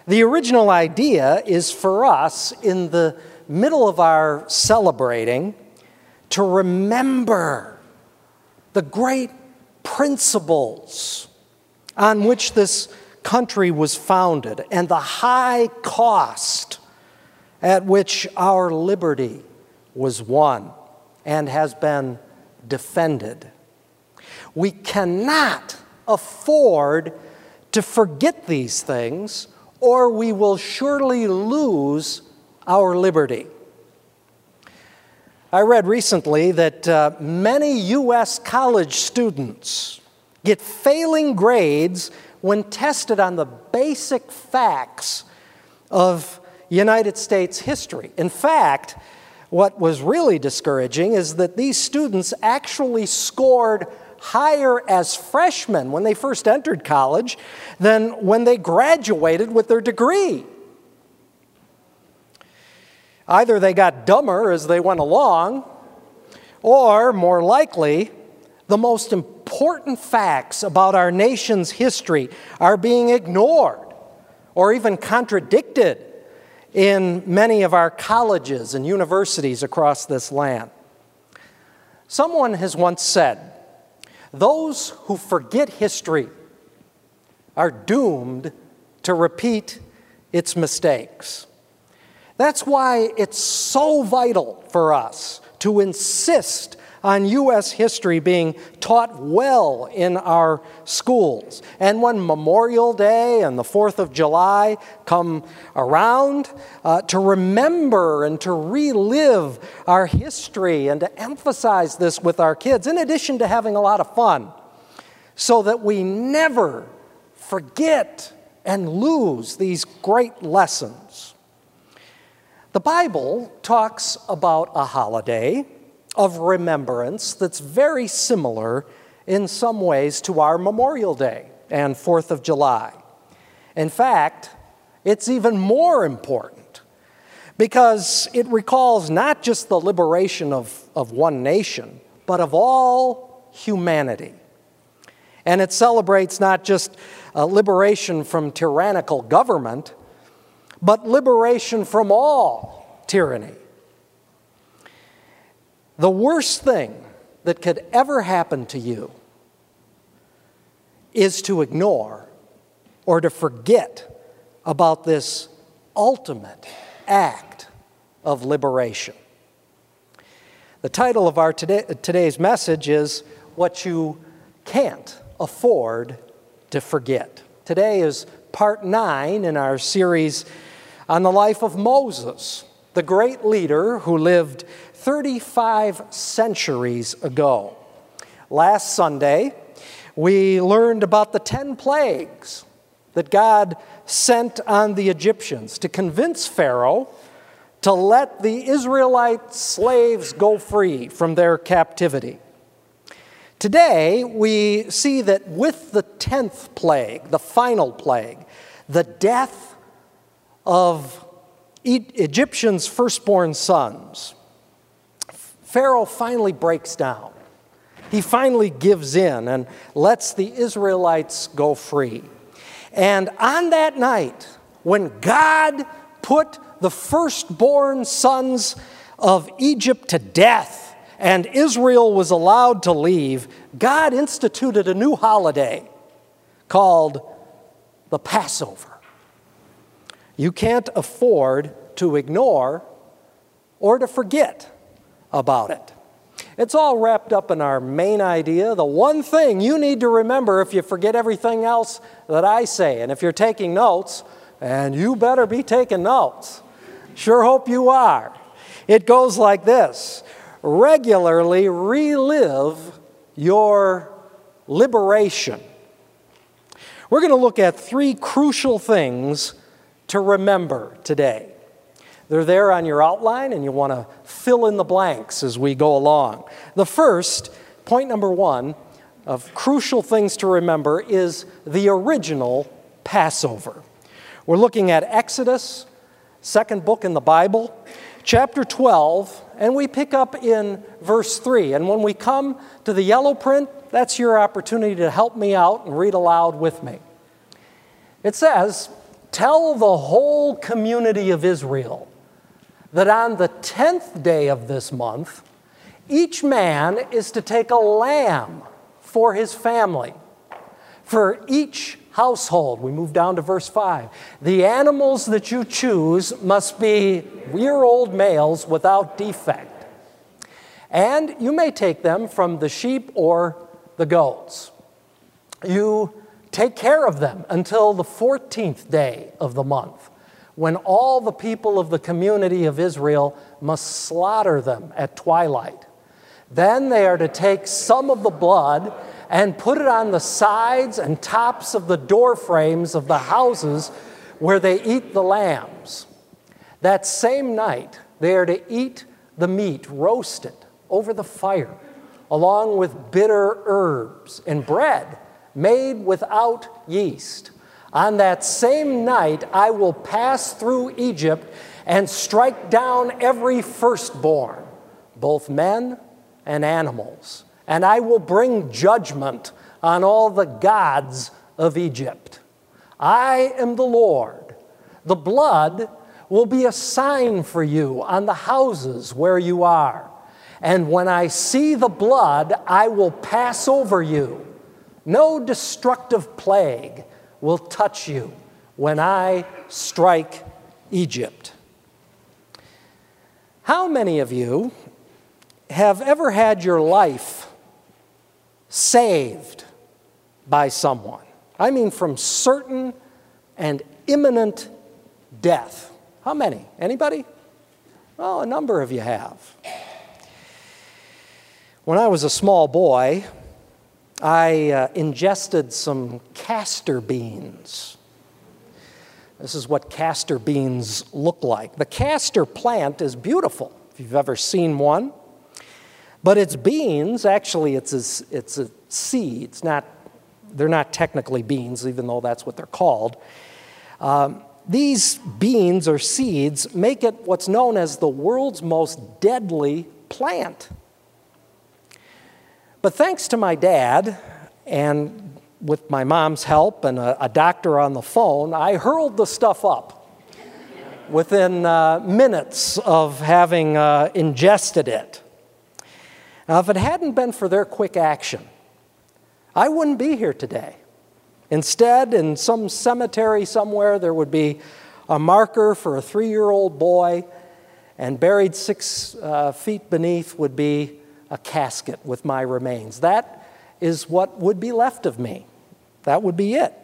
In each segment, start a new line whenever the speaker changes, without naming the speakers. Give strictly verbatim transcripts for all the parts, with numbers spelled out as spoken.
The original idea is for us, in the middle of our celebrating, to remember the great principles on which this country was founded and the high cost at which our liberty was won and has been defended. We cannot afford to forget these things, or we will surely lose our liberty. I read recently that uh, many U S college students get failing grades when tested on the basic facts of United States history. In fact, what was really discouraging is that these students actually scored higher as freshmen when they first entered college than when they graduated with their degree. Either they got dumber as they went along, or more likely, the most important facts about our nation's history are being ignored or even contradicted in many of our colleges and universities across this land. Someone has once said, "Those who forget history are doomed to repeat its mistakes." That's why it's so vital for us to insist on U S history being taught well in our schools. And when Memorial Day and the fourth of July come around, uh, to remember and to relive our history and to emphasize this with our kids, in addition to having a lot of fun, so that we never forget and lose these great lessons. The Bible talks about a holiday of remembrance that's very similar in some ways to our Memorial Day and fourth of July. In fact, it's even more important because it recalls not just the liberation of, of one nation, but of all humanity. And it celebrates not just uh, liberation from tyrannical government, but liberation from all tyranny. The worst thing that could ever happen to you is to ignore or to forget about this ultimate act of liberation. The title of our today, today's message is What You Can't Afford to Forget. Today is part nine in our series on the life of Moses, the great leader who lived thirty-five centuries ago. Last Sunday, we learned about the ten plagues that God sent on the Egyptians to convince Pharaoh to let the Israelite slaves go free from their captivity. Today, we see that with the tenth plague, the final plague, the death of Egyptians' firstborn sons, Pharaoh finally breaks down. He finally gives in and lets the Israelites go free. And on that night, when God put the firstborn sons of Egypt to death and Israel was allowed to leave, God instituted a new holiday called the Passover. You can't afford to ignore or to forget about it. It's all wrapped up in our main idea, the one thing you need to remember if you forget everything else that I say. And if you're taking notes, and you better be taking notes, sure hope you are. It goes like this: regularly relive your liberation. We're going to look at three crucial things to remember today. They're there on your outline, and you want to fill in the blanks as we go along. The first, point number one, of crucial things to remember is the original Passover. We're looking at Exodus, second book in the Bible, chapter twelve, and we pick up in verse three. And when we come to the yellow print, that's your opportunity to help me out and read aloud with me. It says, tell the whole community of Israel that on the tenth day of this month, each man is to take a lamb for his family. For each household, we move down to verse five, the animals that you choose must be year-old males without defect. And you may take them from the sheep or the goats. You take care of them until the fourteenth day of the month, when all the people of the community of Israel must slaughter them at twilight. Then they are to take some of the blood and put it on the sides and tops of the door frames of the houses where they eat the lambs. That same night, they are to eat the meat roasted over the fire, along with bitter herbs and bread made without yeast. On that same night, I will pass through Egypt and strike down every firstborn, both men and animals. And I will bring judgment on all the gods of Egypt. I am the Lord. The blood will be a sign for you on the houses where you are. And when I see the blood, I will pass over you. No destructive plague will touch you when I strike Egypt. How many of you have ever had your life saved by someone? I mean, from certain and imminent death. How many? Anybody? Well, a number of you have. When I was a small boy, I uh, ingested some castor beans. This is what castor beans look like. The castor plant is beautiful, if you've ever seen one. But its beans, actually it's a, it's a seed. It's not, they're not technically beans, even though that's what they're called. Um, these beans or seeds make it what's known as the world's most deadly plant. But thanks to my dad, and with my mom's help and a, a doctor on the phone, I hurled the stuff up within uh, minutes of having uh, ingested it. Now, if it hadn't been for their quick action, I wouldn't be here today. Instead, in some cemetery somewhere, there would be a marker for a three-year-old boy, and buried six uh, feet beneath would be a casket with my remains. That is what would be left of me. That would be it.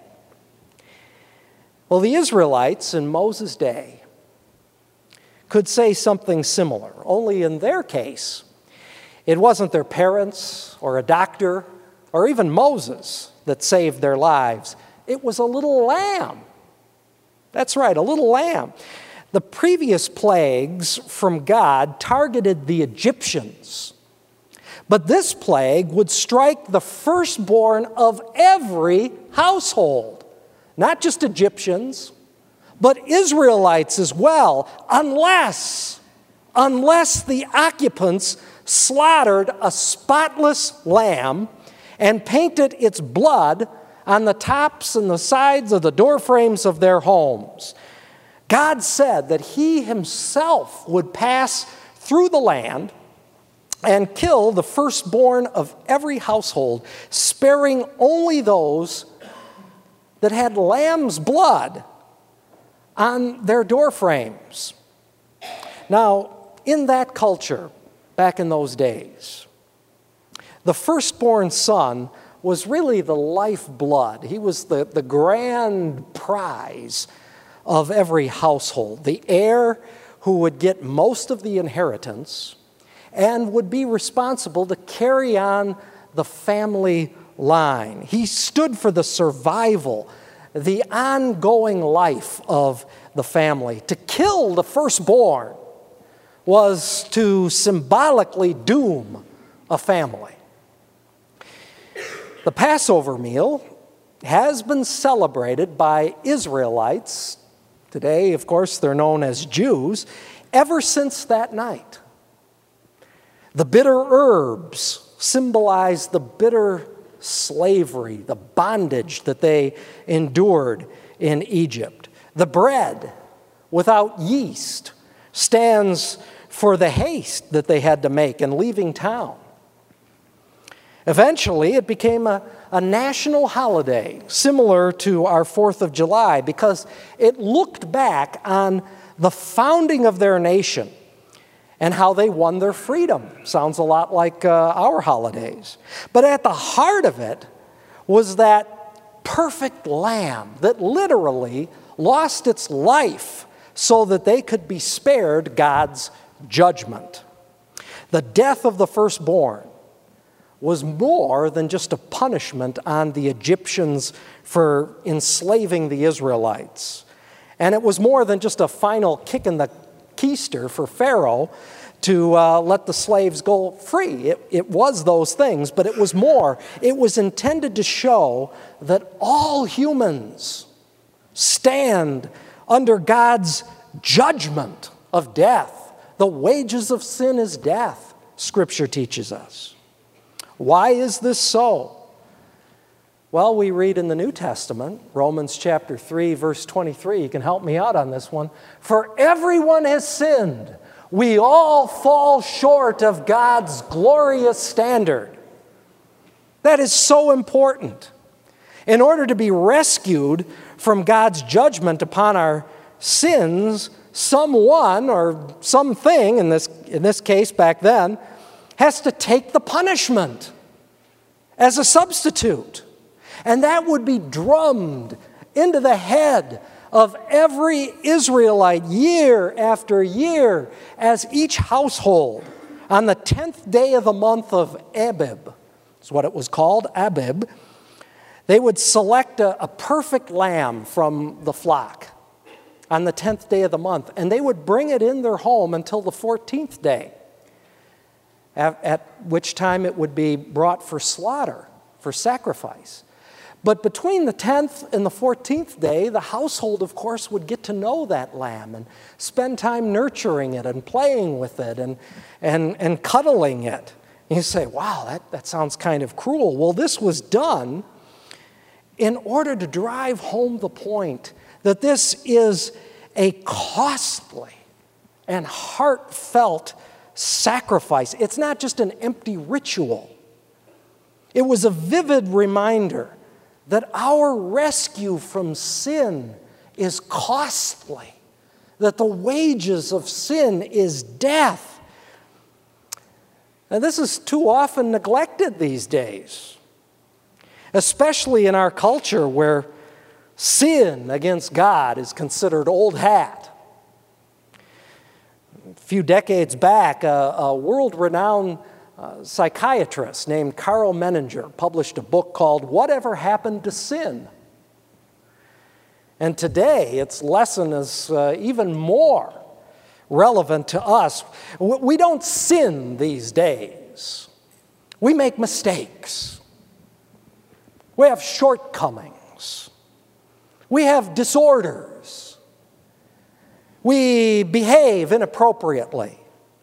Well, the Israelites in Moses' day could say something similar, only in their case, it wasn't their parents or a doctor or even Moses that saved their lives. It was a little lamb. That's right, a little lamb. The previous plagues from God targeted the Egyptians. But this plague would strike the firstborn of every household, not just Egyptians, but Israelites as well, unless, unless the occupants slaughtered a spotless lamb and painted its blood on the tops and the sides of the doorframes of their homes. God said that he himself would pass through the land and kill the firstborn of every household, sparing only those that had lamb's blood on their doorframes. Now, in that culture, back in those days, the firstborn son was really the lifeblood. He was the, the grand prize of every household, the heir who would get most of the inheritance and would be responsible to carry on the family line. He stood for the survival, the ongoing life of the family. To kill the firstborn was to symbolically doom a family. The Passover meal has been celebrated by Israelites. Today, of course, they're known as Jews, ever since that night. The bitter herbs symbolize the bitter slavery, the bondage that they endured in Egypt. The bread without yeast stands for the haste that they had to make in leaving town. Eventually, it became a, a national holiday, similar to our fourth of July, because it looked back on the founding of their nation and how they won their freedom. Sounds a lot like uh, our holidays. But at the heart of it was that perfect lamb that literally lost its life so that they could be spared God's judgment. The death of the firstborn was more than just a punishment on the Egyptians for enslaving the Israelites. And it was more than just a final kick in the keister for Pharaoh to uh, let the slaves go free. It, it was those things, but it was more. It was intended to show that all humans stand under God's judgment of death. The wages of sin is death, Scripture teaches us. Why is this so? Well, we read in the New Testament, Romans chapter three, verse twenty-three. You can help me out on this one. For everyone has sinned. We all fall short of God's glorious standard. That is so important. In order to be rescued from God's judgment upon our sins, someone or something, in this, in this case back then, has to take the punishment as a substitute. And that would be drummed into the head of every Israelite year after year as each household on the tenth day of the month of Abib, that's what it was called, Abib, they would select a, a perfect lamb from the flock on the tenth day of the month, and they would bring it in their home until the fourteenth day, at, at which time it would be brought for slaughter, for sacrifice. But between the tenth and the fourteenth day, the household, of course, would get to know that lamb and spend time nurturing it and playing with it and, and, and cuddling it. And you say, wow, that, that sounds kind of cruel. Well, this was done in order to drive home the point that this is a costly and heartfelt sacrifice. It's not just an empty ritual. It was a vivid reminder that our rescue from sin is costly, that the wages of sin is death. And this is too often neglected these days, especially in our culture where sin against God is considered old hat. A few decades back, a, a world-renowned uh, psychiatrist named Karl Menninger published a book called Whatever Happened to Sin? And today, its lesson is uh, even more relevant to us. We don't sin these days. We make mistakes. We have shortcomings. We have disorders. We behave inappropriately.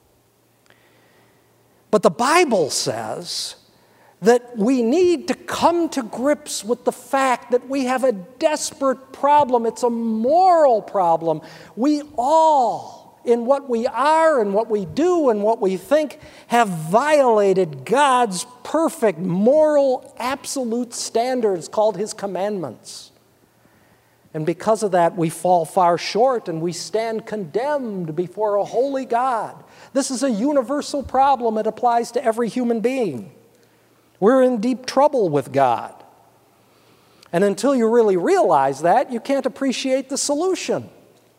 But the Bible says that we need to come to grips with the fact that we have a desperate problem. It's a moral problem. We all, in what we are and what we do and what we think, have violated God's perfect moral absolute standards called His commandments. And because of that, we fall far short and we stand condemned before a holy God. This is a universal problem. It applies to every human being. We're in deep trouble with God. And until you really realize that, you can't appreciate the solution.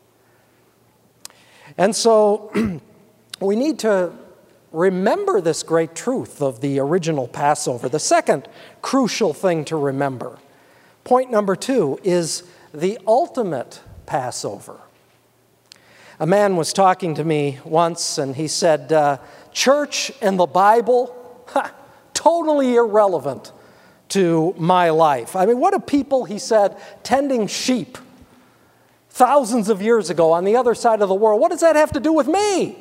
And so we need to remember this great truth of the original Passover. The second crucial thing to remember, point number two, is the ultimate Passover. A man was talking to me once, and he said, uh, church and the Bible, ha, totally irrelevant to my life. I mean, what do people, he said, tending sheep thousands of years ago on the other side of the world, what does that have to do with me?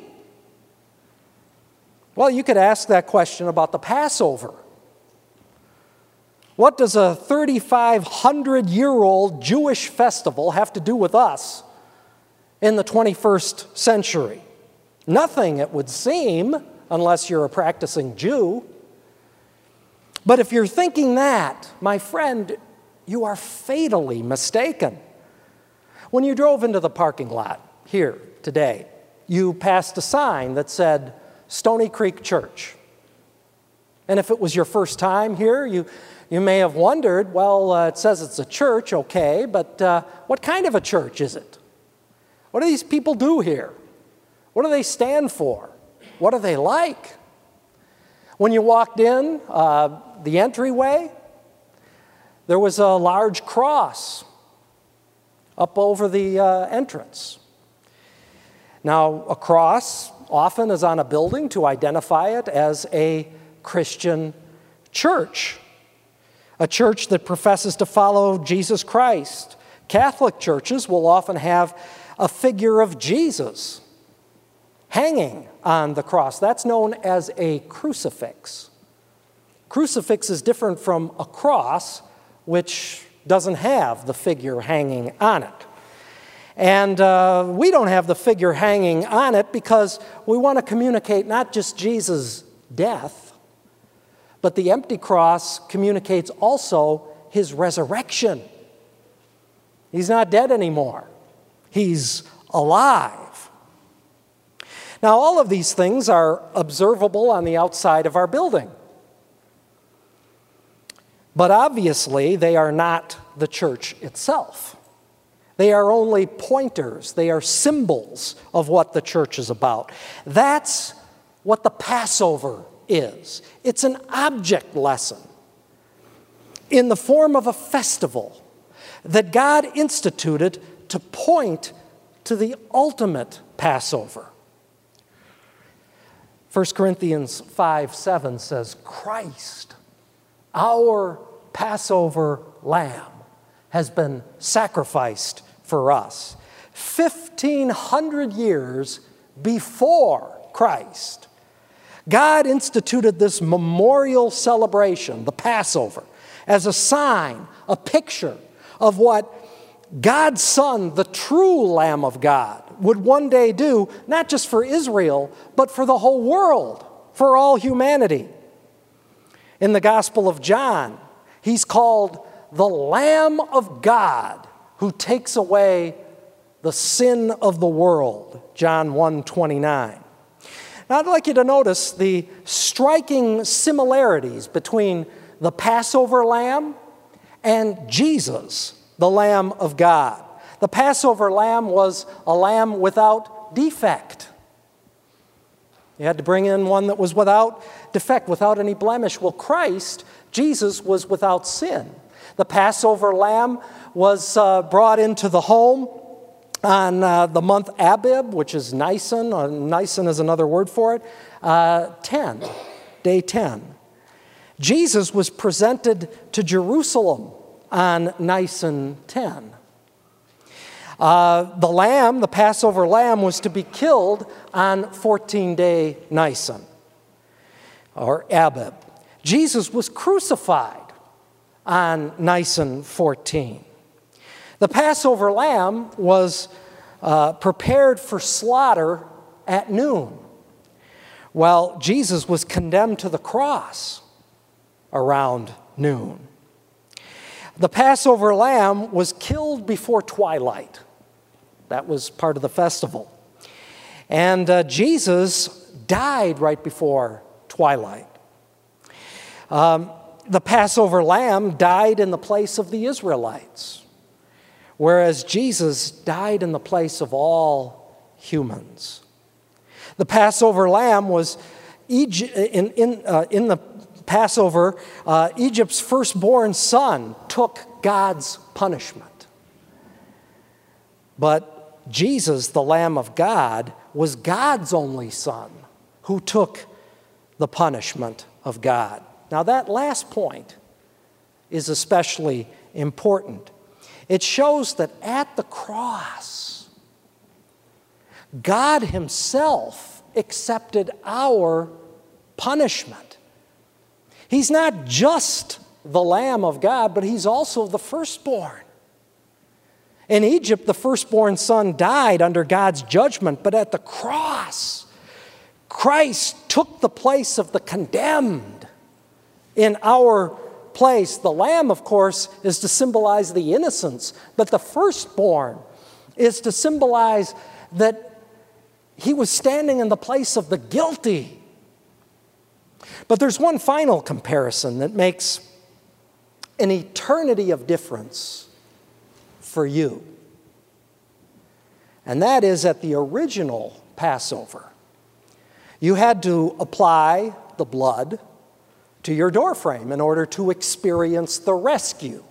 Well, you could ask that question about the Passover. What does a thirty-five hundred year old Jewish festival have to do with us in the twenty-first century? Nothing, it would seem, unless you're a practicing Jew. But if you're thinking that, my friend, you are fatally mistaken. When you drove into the parking lot here today, you passed a sign that said Stony Creek Church. And if it was your first time here, you, you may have wondered, well, uh, it says it's a church, okay, but uh, what kind of a church is it? What do these people do here? What do they stand for? What are they like? When you walked in uh, the entryway, there was a large cross up over the uh, entrance. Now, a cross often is on a building to identify it as a Christian church, a church that professes to follow Jesus Christ. Catholic churches will often have a figure of Jesus hanging on the cross. That's known as a crucifix. Crucifix is different from a cross, which doesn't have the figure hanging on it. And uh, we don't have the figure hanging on it because we want to communicate not just Jesus' death, but the empty cross communicates also his resurrection. He's not dead anymore. He's alive. Now, all of these things are observable on the outside of our building. But obviously, they are not the church itself. They are only pointers. They are symbols of what the church is about. That's what the Passover is. It's an object lesson in the form of a festival that God instituted to point to the ultimate Passover. First Corinthians five seven says, Christ, our Passover lamb, has been sacrificed for us. Fifteen hundred years before Christ, God instituted this memorial celebration, the Passover, as a sign, a picture of what God's Son, the true Lamb of God, would one day do, not just for Israel, but for the whole world, for all humanity. In the Gospel of John, he's called the Lamb of God who takes away the sin of the world, John one twenty-nine. Now, I'd like you to notice the striking similarities between the Passover lamb and Jesus, the Lamb of God. The Passover lamb was a lamb without defect. You had to bring in one that was without defect, without any blemish. Well, Christ, Jesus, was without sin. The Passover lamb was uh, brought into the home on uh, the month Abib, which is Nisan. Uh, Nisan is another word for it. Uh, ten, day ten. Jesus was presented to Jerusalem on Nisan ten. Uh, the lamb, the Passover lamb, was to be killed on fourteen-day Nisan, or Abib. Jesus was crucified on Nisan fourteen. The Passover lamb was uh, prepared for slaughter at noon. Well, Jesus was condemned to the cross around noon. The Passover lamb was killed before twilight. That was part of the festival. And uh, Jesus died right before twilight. Um, the Passover lamb died in the place of the Israelites, whereas Jesus died in the place of all humans. The Passover lamb was Egypt, in, in, uh, in the Passover, uh, Egypt's firstborn son took God's punishment. But Jesus, the Lamb of God, was God's only son who took the punishment of God. Now, that last point is especially important. It shows that at the cross, God himself accepted our punishment. He's not just the Lamb of God, but he's also the firstborn. In Egypt, the firstborn son died under God's judgment, but at the cross, Christ took the place of the condemned in our place. The Lamb, of course, is to symbolize the innocents, but the firstborn is to symbolize that he was standing in the place of the guilty. But there's one final comparison that makes an eternity of difference for you. And that is at the original Passover. You had to apply the blood to your doorframe in order to experience the rescue.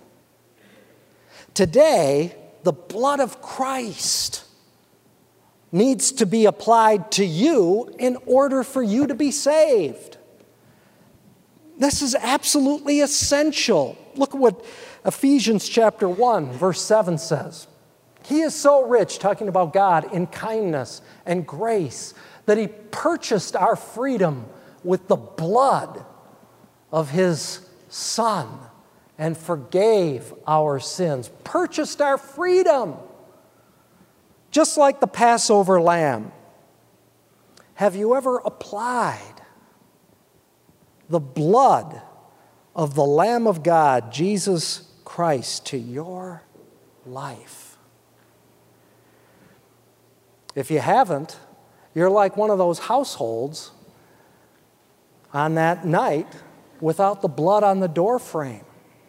Today, the blood of Christ needs to be applied to you in order for you to be saved. This is absolutely essential. Look at what Ephesians chapter one, verse seven says. He is so rich, talking about God, in kindness and grace, that he purchased our freedom with the blood of his Son and forgave our sins. Purchased our freedom. Just like the Passover lamb. Have you ever applied the blood of the Lamb of God, Jesus Christ, to your life? If you haven't, you're like one of those households on that night without the blood on the doorframe.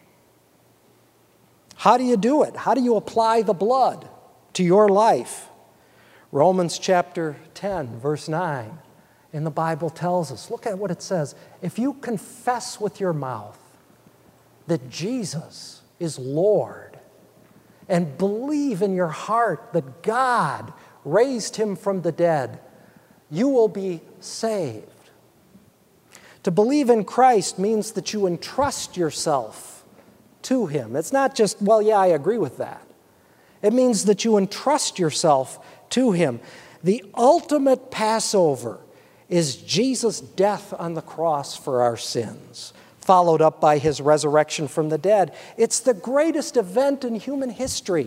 How do you do it? How do you apply the blood to your life? Romans chapter ten, verse nine, in the Bible tells us, look at what it says. If you confess with your mouth that Jesus is Lord and believe in your heart that God raised him from the dead, you will be saved. To believe in Christ means that you entrust yourself to him. It's not just, well, yeah, I agree with that. It means that you entrust yourself to him. The ultimate Passover is Jesus' death on the cross for our sins, followed up by his resurrection from the dead. It's the greatest event in human history.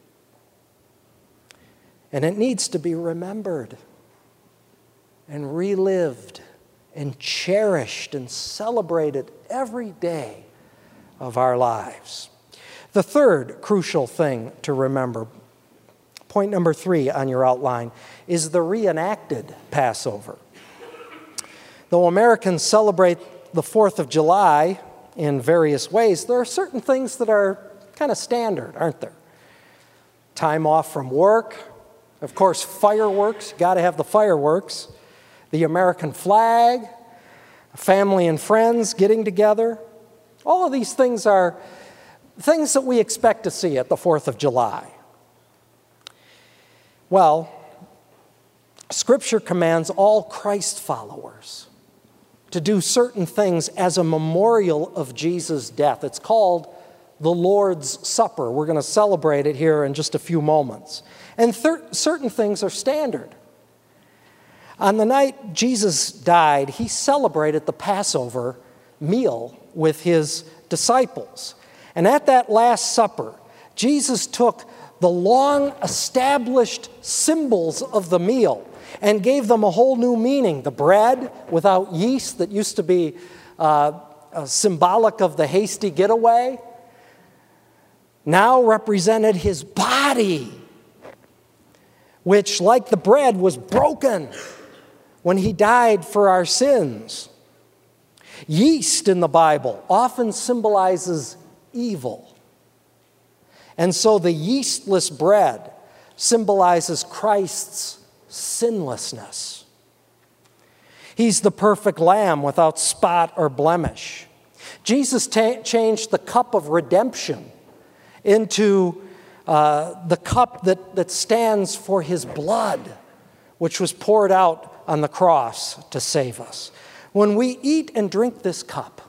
And it needs to be remembered and relived and cherished and celebrated every day of our lives. The third crucial thing to remember, point number three on your outline, is the reenacted Passover. Though Americans celebrate the fourth of July in various ways, there are certain things that are kind of standard, aren't there? Time off from work, of course, fireworks, got to have the fireworks, the American flag, family and friends getting together. All of these things are things that we expect to see at the fourth of July. Well, Scripture commands all Christ followers to do certain things as a memorial of Jesus' death. It's called the Lord's Supper. We're going to celebrate it here in just a few moments. And thir- certain things are standard. On the night Jesus died, he celebrated the Passover meal with his disciples. And at that Last Supper, Jesus took the long-established symbols of the meal and gave them a whole new meaning. The bread without yeast that used to be uh, uh, symbolic of the hasty getaway now represented his body, which, like the bread, was broken when he died for our sins. Yeast in the Bible often symbolizes evil. And so the yeastless bread symbolizes Christ's sinlessness. He's the perfect lamb without spot or blemish. Jesus ta- changed the cup of redemption into uh, the cup that, that stands for his blood, which was poured out on the cross to save us. When we eat and drink this cup,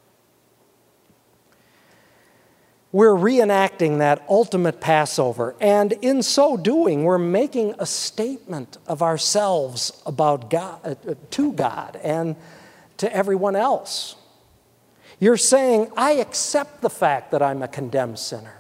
we're reenacting that ultimate Passover, and in so doing, we're making a statement of ourselves about God, uh, to God and to everyone else. You're saying, I accept the fact that I'm a condemned sinner.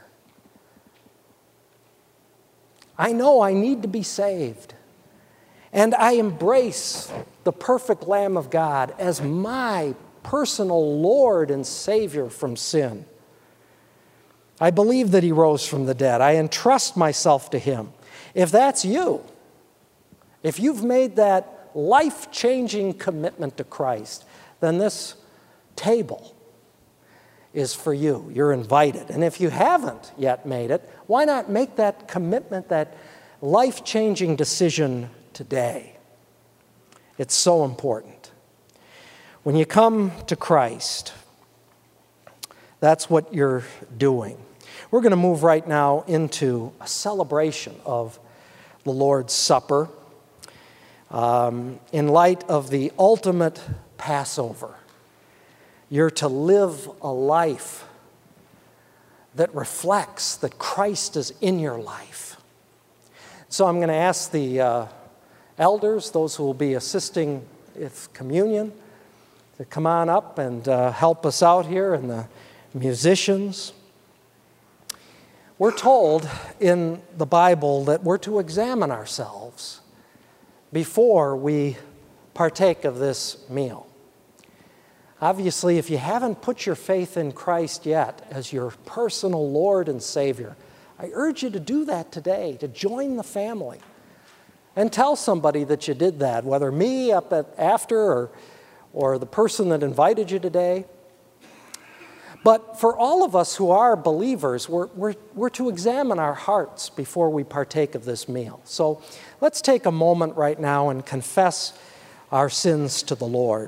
I know I need to be saved. And I embrace the perfect Lamb of God as my personal Lord and Savior from sin. I believe that He rose from the dead. I entrust myself to Him. If that's you, if you've made that life-changing commitment to Christ, then this table is for you. You're invited. And if you haven't yet made it, why not make that commitment, that life-changing decision today? It's so important. When you come to Christ, that's what you're doing. We're going to move right now into a celebration of the Lord's Supper um, in light of the ultimate Passover. You're to live a life that reflects that Christ is in your life. So I'm going to ask the uh, elders, those who will be assisting with communion, to come on up and uh, help us out here, and the musicians. We're told in the Bible that we're to examine ourselves before we partake of this meal. Obviously, if you haven't put your faith in Christ yet as your personal Lord and Savior, I urge you to do that today, to join the family. And tell somebody that you did that, whether me up at after or, or the person that invited you today. But for all of us who are believers, we're, we're, we're to examine our hearts before we partake of this meal. So let's take a moment right now and confess our sins to the Lord.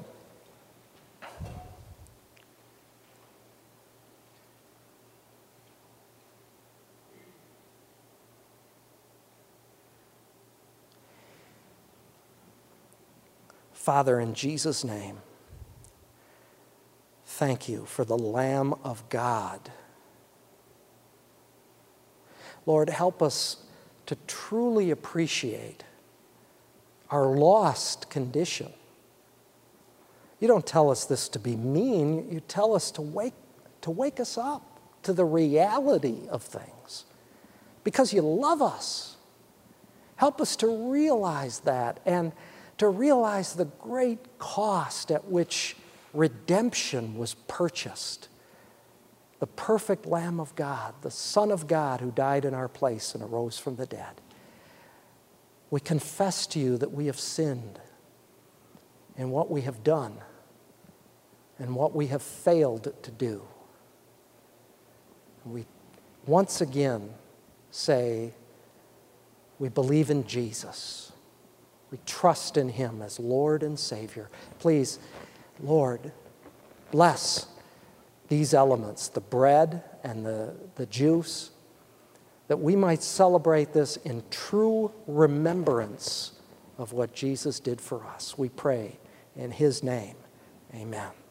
Father, in Jesus' name, thank you for the Lamb of God. Lord, help us to truly appreciate our lost condition. You don't tell us this to be mean. You tell us to wake, to wake us up to the reality of things because you love us. Help us to realize that and to realize the great cost at which redemption was purchased. The perfect Lamb of God, the Son of God who died in our place and arose from the dead. We confess to you that we have sinned in what we have done and what we have failed to do. We once again say we believe in Jesus. We trust in Him as Lord and Savior. Please, Lord, bless these elements, the bread and the, the juice, that we might celebrate this in true remembrance of what Jesus did for us. We pray in His name. Amen.